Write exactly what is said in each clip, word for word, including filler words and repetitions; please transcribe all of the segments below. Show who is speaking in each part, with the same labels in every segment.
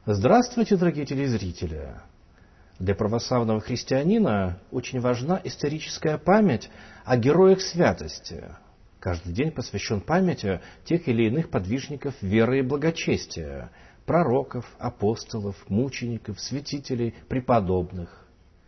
Speaker 1: Здравствуйте, дорогие телезрители! Для православного христианина очень важна историческая память о героях святости. Каждый день посвящен памяти тех или иных подвижников веры и благочестия, пророков, апостолов, мучеников, святителей, преподобных.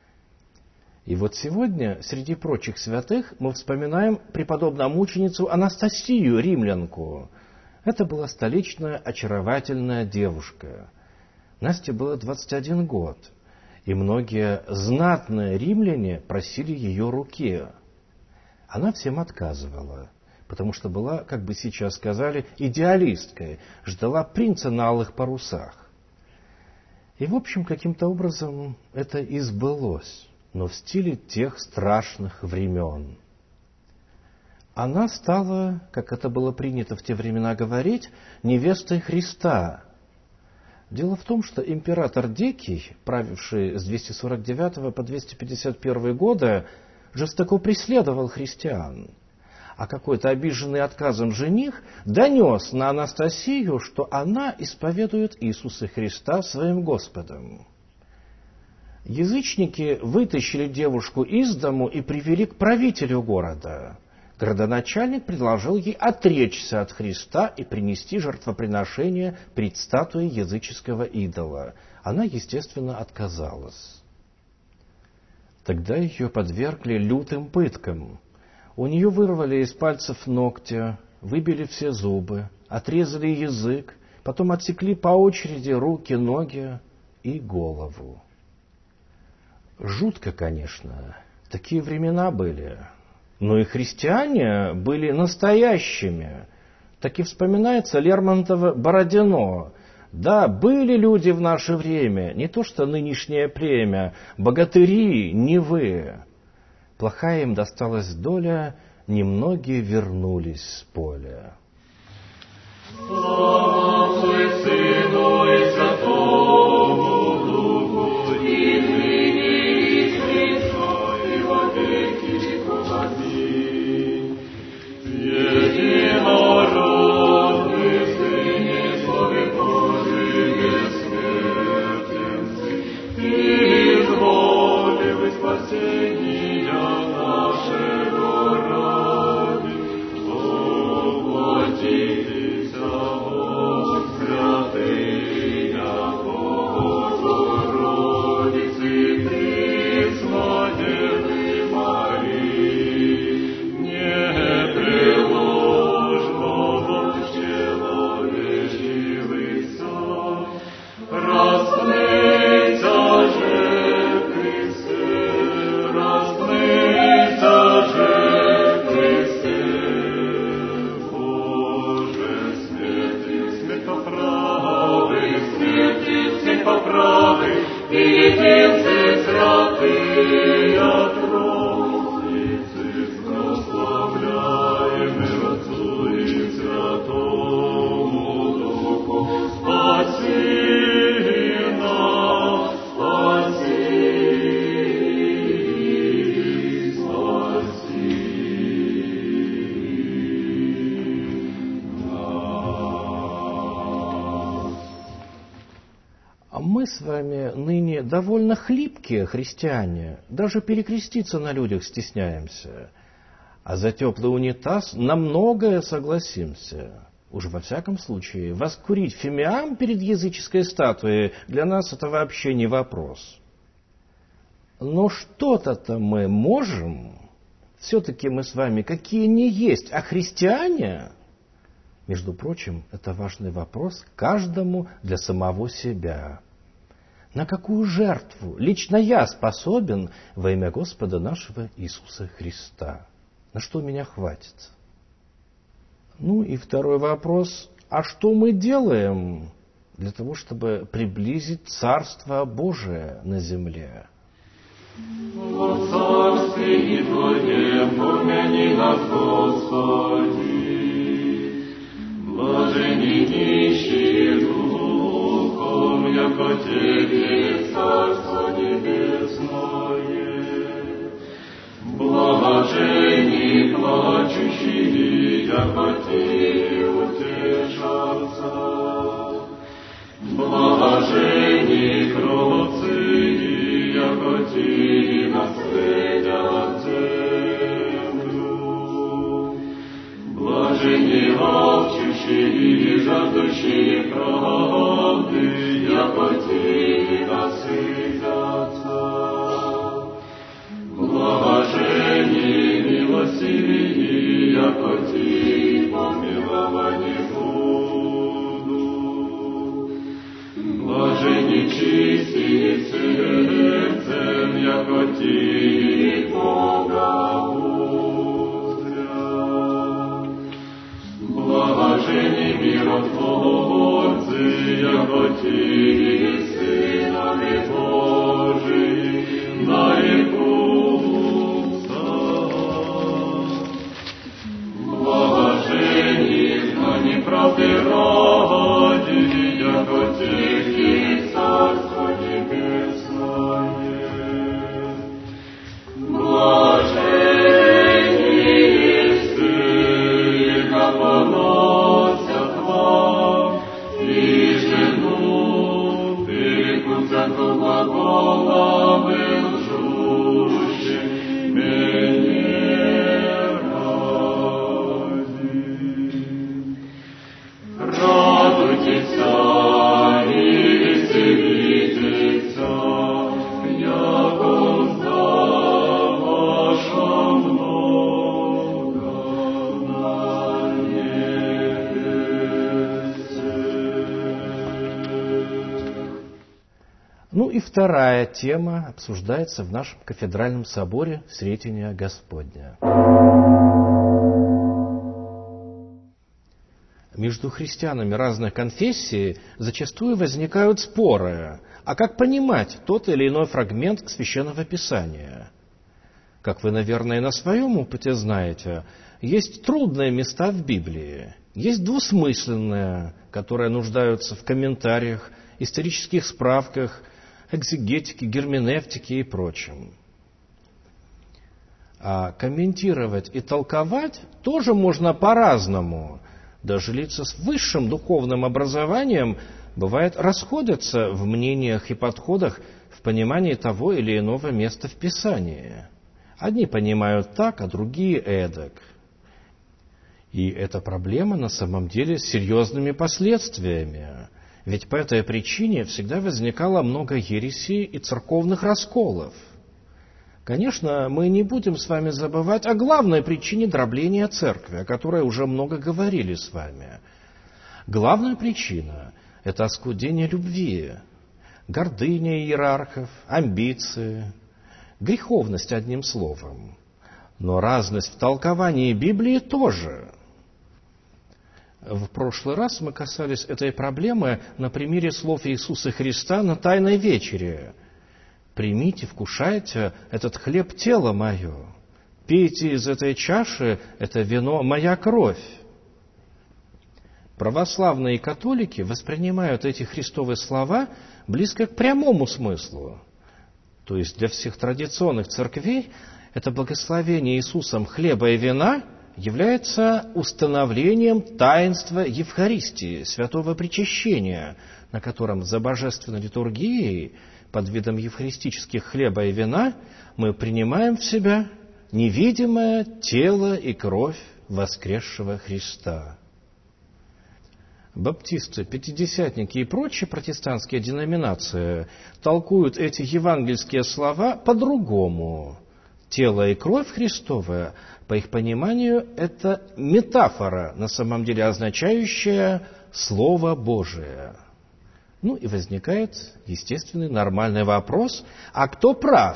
Speaker 1: И вот сегодня, среди прочих святых, мы вспоминаем преподобно-мученицу Анастасию, римлянку. Это была столичная очаровательная девушка. Насте было двадцать один год, и многие знатные римляне просили ее руки. Она всем отказывала, потому что была, как бы сейчас сказали, идеалисткой, ждала принца на алых парусах. И, в общем, каким-то образом это и сбылось, но в стиле тех страшных времен. Она стала, как это было принято в те времена говорить, невестой Христа. Дело в том, что император Дикий, правивший с двести сорок девятого по двести пятьдесят первый годы, жестоко преследовал христиан. А какой-то обиженный отказом жених донес на Анастасию, что она исповедует Иисуса Христа своим Господом. Язычники вытащили девушку из дому и привели к правителю города. Городоначальник предложил ей отречься от Христа и принести жертвоприношение пред статуей языческого идола. Она, естественно, отказалась. Тогда ее подвергли лютым пыткам. У нее вырвали из пальцев ногти, выбили все зубы, отрезали язык, потом отсекли по очереди руки, ноги и голову. Жутко, конечно, такие времена были. Но и христиане были настоящими. Так и вспоминается Лермонтово Бородино. Да, были люди в наше время, не то что нынешнее племя, богатыри, не вы. Плохая им досталась доля, немногие вернулись с поля. Слава Отцу и Сыну и Святому Духу, и ныне, и присно, и во веки веков. Аминь. Единородный Сыне, Славе Божий бессмертен, Ты изволил и спасения нашего ради, воплотитесь, Бог святыня Богородицы, пресна Девы Марии, непреложного человечивыйся, распнется же Христе, распнется же Христе, Боже, смерти, смерть поправы, смерти, смерть поправы, и единцы святые Троицы, прославляем Отцу и Святому Духу, спаси нас, спаси, спаси нас. А мы с вами ныне довольно хлипкие христиане, даже перекреститься на людях стесняемся, а за теплый унитаз на многое согласимся. Уж во всяком случае, воскурить фимиам перед языческой статуей для нас это вообще не вопрос. Но что-то-то мы можем, все-таки мы с вами какие ни есть, а христиане, между прочим, это важный вопрос каждому для самого себя. На какую жертву лично я способен во имя Господа нашего Иисуса Христа? На что меня хватит? Ну и второй вопрос. А что мы делаем для того, чтобы приблизить Царство Божие на земле?
Speaker 2: Во царстве Твоем помяни нас, Господи, блажени нищие духом, яко Тебе Царство Небесное. Блажени плачущие, яко Тебе утешатся. Блажени почиет сынами Божиими, нарекутся. Блаженни, но неправды ради, яко тех и Царство Небесное. Блаженни все, яко поносят вам, и жену перекусят глаголами лжущими меня ради. Радуйтесь и веселитесь, яко за ваша много на небесе.
Speaker 1: Ну и вторая тема обсуждается в нашем кафедральном соборе Сретения Господня. Между христианами разных конфессий зачастую возникают споры, а как понимать тот или иной фрагмент Священного Писания? Как вы, наверное, на своем опыте знаете, есть трудные места в Библии, есть двусмысленные, которые нуждаются в комментариях, исторических справках, экзегетике, герменевтике и прочем. А комментировать и толковать тоже можно по-разному. Даже лица с высшим духовным образованием, бывает, расходятся в мнениях и подходах в понимании того или иного места в Писании. Одни понимают так, а другие эдак. И эта проблема на самом деле с серьезными последствиями. Ведь по этой причине всегда возникало много ересей и церковных расколов. Конечно, мы не будем с вами забывать о главной причине дробления церкви, о которой уже много говорили с вами. Главная причина – это оскудение любви, гордыня иерархов, амбиции, греховность, одним словом. Но разность в толковании Библии тоже. В прошлый раз мы касались этой проблемы на примере слов Иисуса Христа на Тайной вечере. «Примите, вкушайте этот хлеб тело мое, пейте из этой чаши это вино моя кровь». Православные католики воспринимают эти христовые слова близко к прямому смыслу. То есть для всех традиционных церквей это благословение Иисусом хлеба и вина является установлением таинства Евхаристии, святого причащения, на котором за божественной литургией под видом евхаристических хлеба и вина мы принимаем в себя невидимое тело и кровь воскресшего Христа. Баптисты, пятидесятники и прочие протестантские деноминации толкуют эти евангельские слова по-другому. Тело и кровь Христовая, по их пониманию, это метафора, на самом деле означающая Слово Божие. Ну и возникает естественный нормальный вопрос, а кто прав?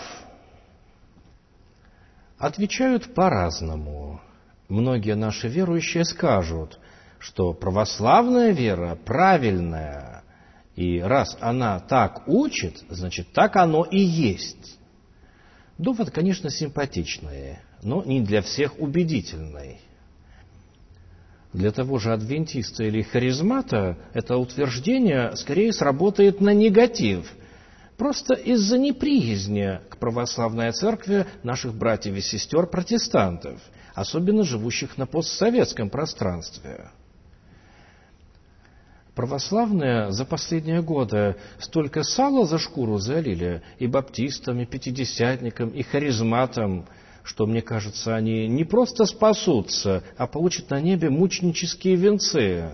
Speaker 1: Отвечают по-разному. Многие наши верующие скажут, что православная вера правильная, и раз она так учит, значит, так оно и есть. Довод, конечно, симпатичный, но не для всех убедительный. Для того же адвентиста или харизмата это утверждение скорее сработает на негатив, просто из-за неприязни к православной церкви наших братьев и сестер протестантов, особенно живущих на постсоветском пространстве. Православные за последние годы столько сала за шкуру залили и баптистам, и пятидесятникам, и харизматам, что, мне кажется, они не просто спасутся, а получат на небе мученические венцы.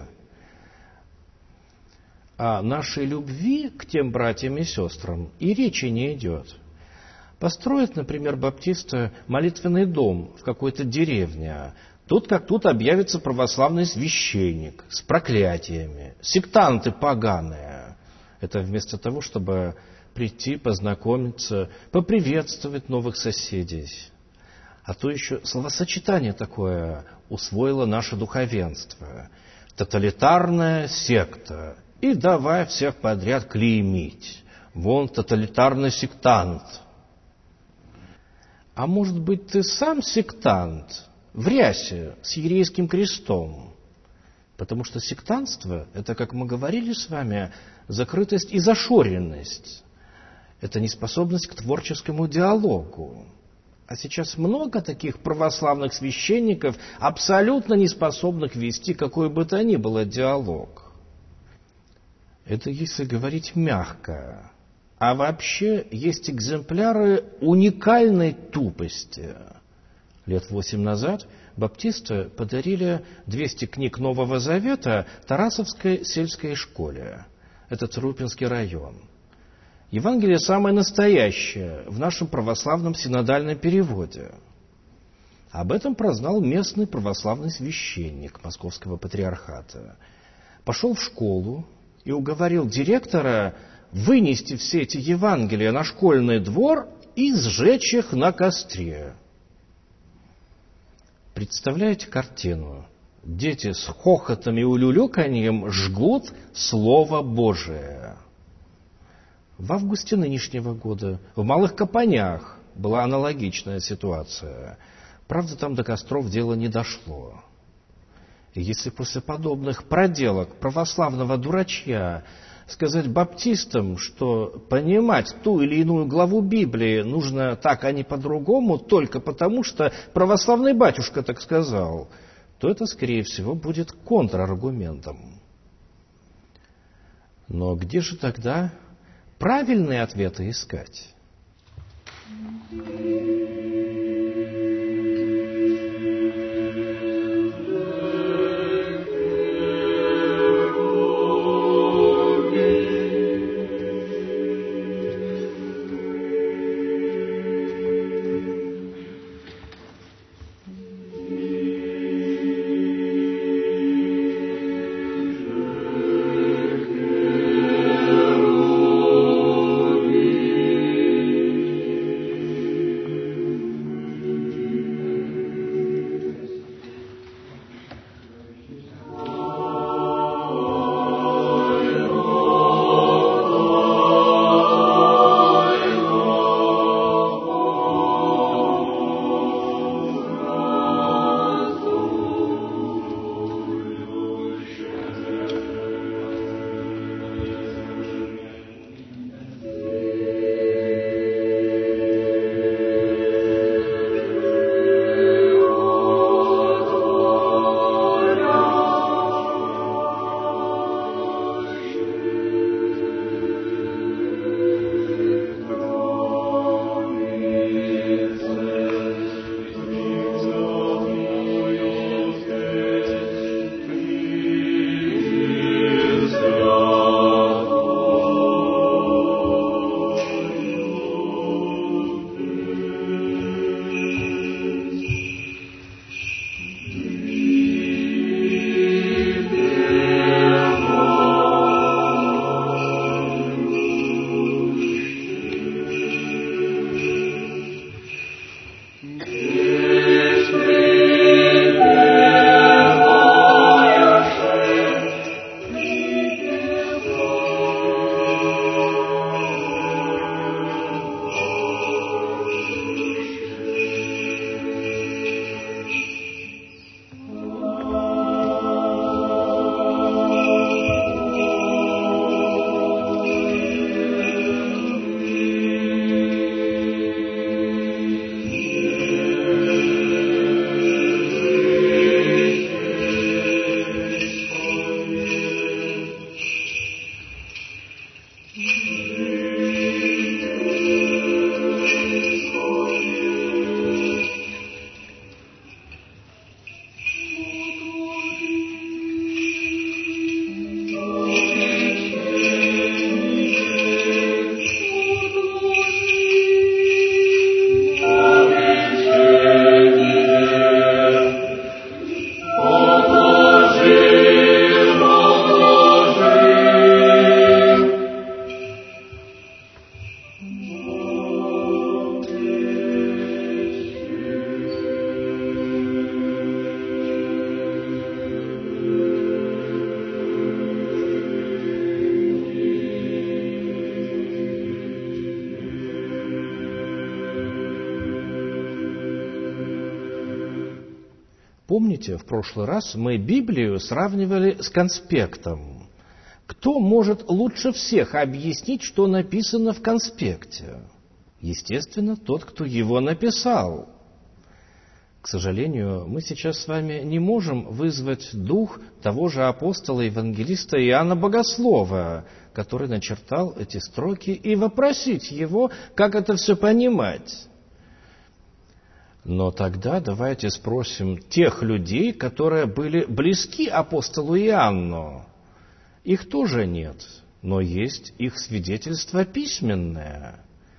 Speaker 1: О нашей любви к тем братьям и сестрам и речи не идет. Построят, например, баптисты молитвенный дом в какой-то деревне. Тут как тут объявится православный священник с проклятиями, сектанты поганые. Это вместо того, чтобы прийти, познакомиться, поприветствовать новых соседей. А то еще словосочетание такое усвоило наше духовенство. Тоталитарная секта, и давай всех подряд клеймить. Вон тоталитарный сектант. А может быть, ты сам сектант в рясе с еврейским крестом? Потому что сектантство – это, как мы говорили с вами, закрытость и зашоренность. Это неспособность к творческому диалогу. А сейчас много таких православных священников, абсолютно не способных вести какой бы то ни было диалог. Это если говорить мягко. А вообще есть экземпляры уникальной тупости. Лет восемь назад баптисты подарили двести книг Нового Завета Тарасовской сельской школе. Это Царупинский район. Евангелие самое настоящее в нашем православном синодальном переводе. Об этом прознал местный православный священник Московского патриархата. Пошел в школу и уговорил директора вынести все эти Евангелия на школьный двор и сжечь их на костре. Представляете картину? Дети с хохотом и улюлюканьем жгут Слово Божие. В августе нынешнего года в Малых Капонях была аналогичная ситуация. Правда, там до костров дело не дошло. И если после подобных проделок православного дурачья сказать баптистам, что понимать ту или иную главу Библии нужно так, а не по-другому, только потому, что православный батюшка так сказал, то это, скорее всего, будет контраргументом. Но где же тогда правильные ответы искать? Помните, в прошлый раз мы Библию сравнивали с конспектом. Кто может лучше всех объяснить, что написано в конспекте? Естественно, тот, кто его написал. К сожалению, мы сейчас с вами не можем вызвать дух того же апостола-евангелиста Иоанна Богослова, который начертал эти строки, и вопросить его, как это все понимать. Но тогда давайте спросим тех людей, которые были близки апостолу Иоанну. Их тоже нет, но есть их свидетельство письменное.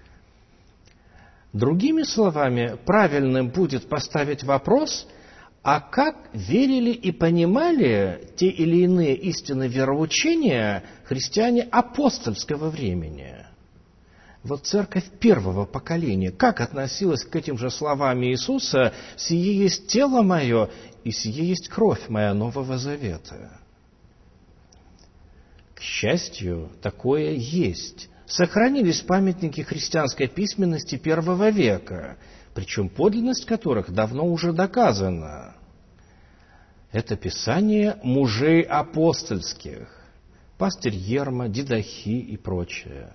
Speaker 1: Другими словами, правильным будет поставить вопрос, а как верили и понимали те или иные истины вероучения христиане апостольского времени? Вот церковь первого поколения, как относилась к этим же словам Иисуса: «Сие есть тело мое, и сие есть кровь моя Нового Завета». К счастью, такое есть. Сохранились памятники христианской письменности первого века, причем подлинность которых давно уже доказана. Это писание мужей апостольских, пастырь Ерма, Дидахи и прочее.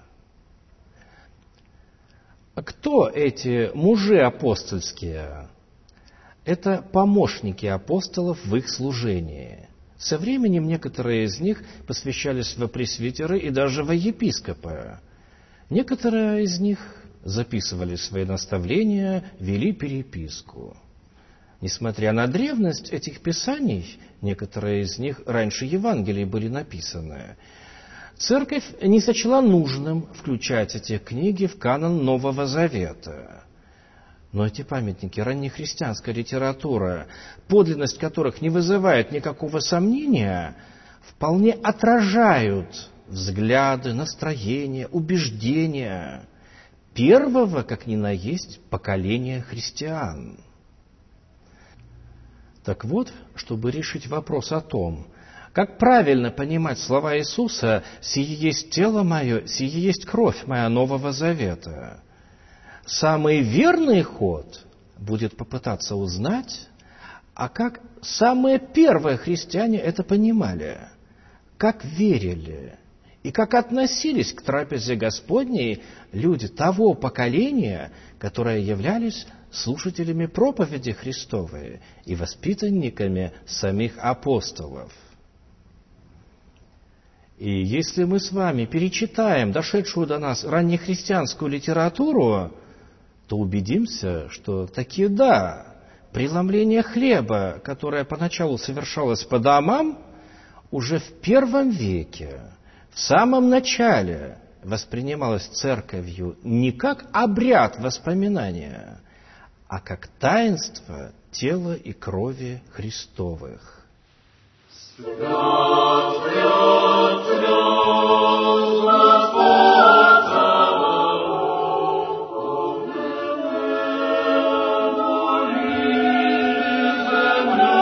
Speaker 1: Кто эти мужи апостольские? Это помощники апостолов в их служении. Со временем некоторые из них посвящались во пресвитеры и даже во епископы. Некоторые из них записывали свои наставления, вели переписку. Несмотря на древность этих писаний, некоторые из них раньше Евангелий были написаны, Церковь не сочла нужным включать эти книги в канон Нового Завета. Но эти памятники раннехристианской литературы, подлинность которых не вызывает никакого сомнения, вполне отражают взгляды, настроения, убеждения первого, как ни на есть, поколения христиан. Так вот, чтобы решить вопрос о том, как правильно понимать слова Иисуса «Сие есть тело мое, сие есть кровь моя Нового Завета», самый верный ход будет попытаться узнать, а как самые первые христиане это понимали, как верили и как относились к трапезе Господней люди того поколения, которые являлись слушателями проповеди Христовой и воспитанниками самих апостолов. И если мы с вами перечитаем дошедшую до нас раннехристианскую литературу, то убедимся, что таки да, преломление хлеба, которое поначалу совершалось по домам, уже в первом веке, в самом начале воспринималось церковью не как обряд воспоминания, а как таинство тела и крови Христовых.
Speaker 2: Свят, свят, свят, Господь Саваоф, небо и земля,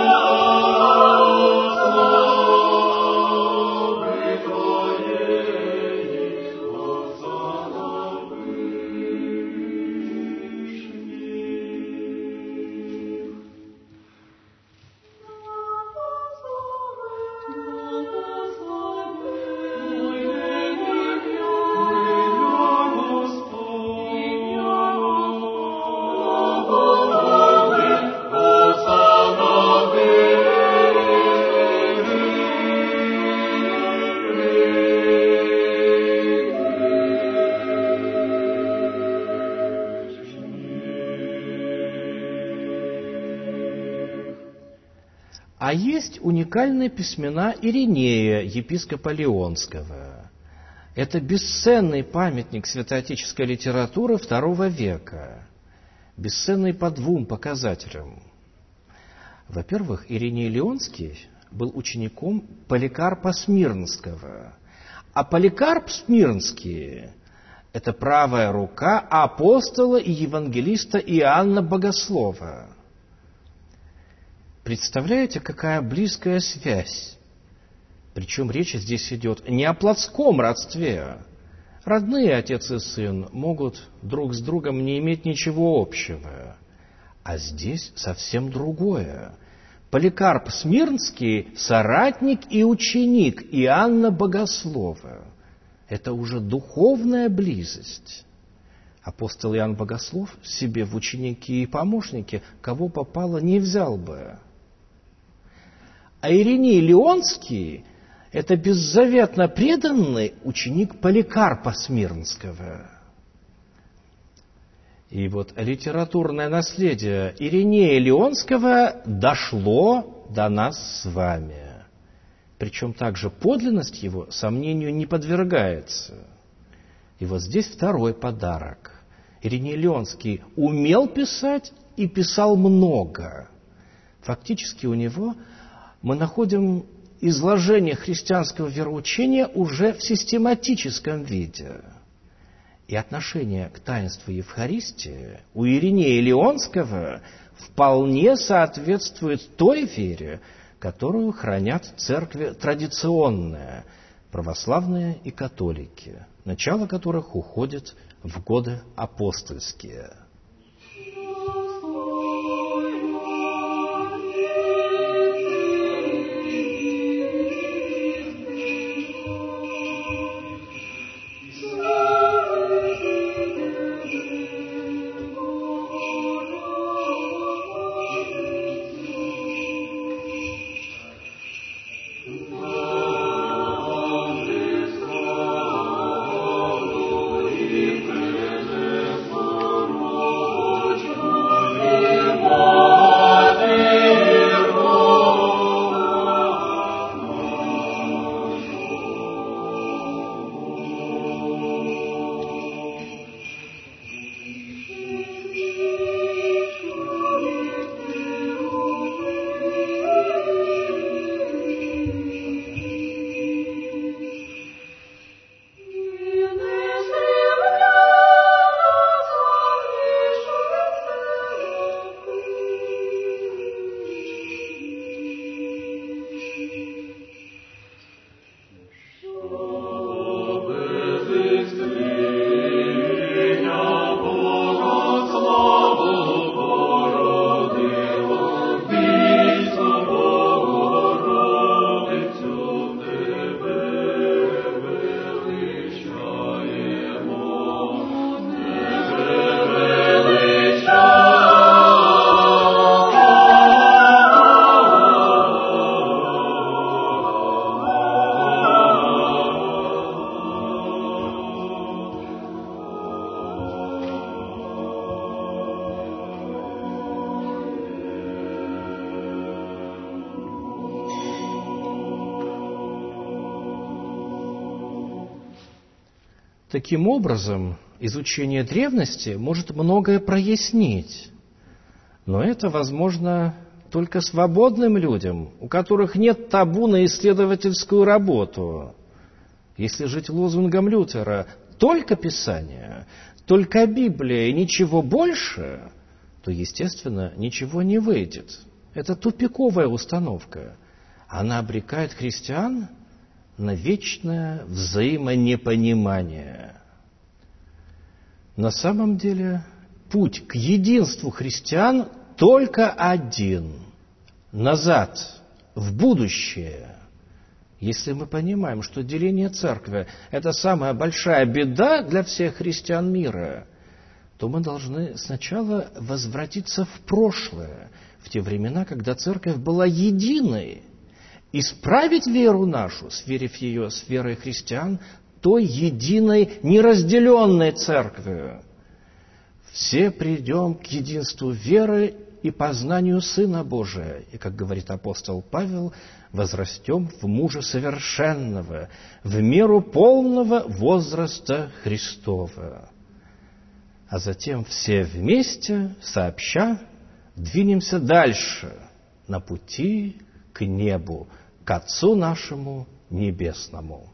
Speaker 2: славы Твоей, Осанна вышних.
Speaker 1: А есть уникальные письмена Иринея, епископа Лионского. Это бесценный памятник святоотеческой литературы второго века, бесценный по двум показателям. Во-первых, Ириней Лионский был учеником Поликарпа Смирнского, а Поликарп Смирнский – это правая рука апостола и евангелиста Иоанна Богослова. Представляете, какая близкая связь? Причем речь здесь идет не о плотском родстве. Родные отец и сын могут друг с другом не иметь ничего общего. А здесь совсем другое. Поликарп Смирнский – соратник и ученик Иоанна Богослова. Это уже духовная близость. Апостол Иоанн Богослов себе в ученики и помощники кого попало не взял бы. А Ириней Леонский – это беззаветно преданный ученик Поликарпа Смирнского. И вот литературное наследие Иринея Леонского дошло до нас с вами. Причем также подлинность его сомнению не подвергается. И вот здесь второй подарок. Ириней Леонский умел писать и писал много. Фактически у него мы находим изложение христианского вероучения уже в систематическом виде. И отношение к таинству Евхаристии у Иринея Леонского вполне соответствует той вере, которую хранят церкви традиционные, православные и католики, начало которых уходит в годы апостольские. Таким образом, изучение древности может многое прояснить, но это возможно только свободным людям, у которых нет табу на исследовательскую работу. Если жить лозунгом Лютера «только Писание», «только Библия» и ничего больше, то, естественно, ничего не выйдет. Это тупиковая установка. Она обрекает христиан на вечное взаимонепонимание. На самом деле, путь к единству христиан только один – назад, в будущее. Если мы понимаем, что деление церкви – это самая большая беда для всех христиан мира, то мы должны сначала возвратиться в прошлое, в те времена, когда церковь была единой, исправить веру нашу, сверив ее с верой христиан, той единой, неразделенной церковью. Все придем к единству веры и познанию Сына Божия. И, как говорит апостол Павел, возрастем в мужа совершенного, в меру полного возраста Христова. А затем все вместе, сообща, двинемся дальше на пути к небу, к Отцу нашему Небесному.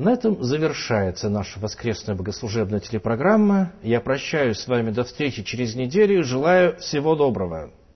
Speaker 1: На этом завершается наша воскресная богослужебная телепрограмма. Я прощаюсь с вами до встречи через неделю и желаю всего доброго.